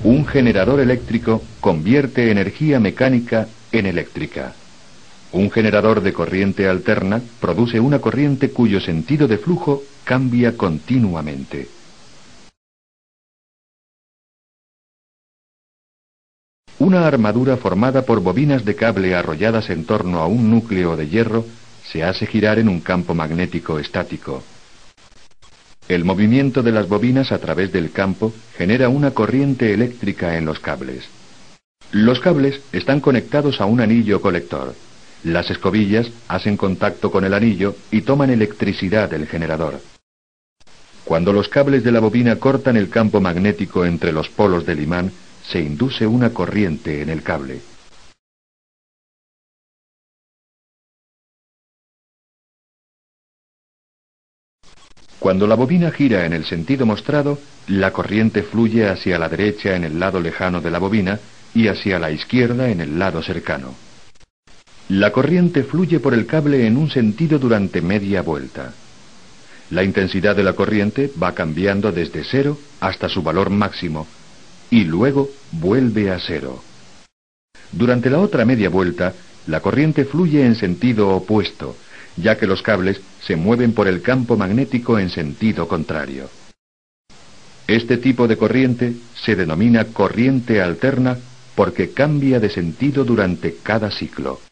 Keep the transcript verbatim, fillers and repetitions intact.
Un generador eléctrico convierte energía mecánica en eléctrica. Un generador de corriente alterna produce una corriente cuyo sentido de flujo cambia continuamente. Una armadura formada por bobinas de cable arrolladas en torno a un núcleo de hierro se hace girar en un campo magnético estático. El movimiento de las bobinas a través del campo genera una corriente eléctrica en los cables. Los cables están conectados a un anillo colector. Las escobillas hacen contacto con el anillo y toman electricidad del generador. Cuando los cables de la bobina cortan el campo magnético entre los polos del imán, se induce una corriente en el cable. Cuando la bobina gira en el sentido mostrado, la corriente fluye hacia la derecha en el lado lejano de la bobina y hacia la izquierda en el lado cercano. La corriente fluye por el cable en un sentido durante media vuelta. La intensidad de la corriente va cambiando desde cero hasta su valor máximo y luego vuelve a cero. Durante la otra media vuelta, la corriente fluye en sentido opuesto, ya que los cables se mueven por el campo magnético en sentido contrario. Este tipo de corriente se denomina corriente alterna porque cambia de sentido durante cada ciclo.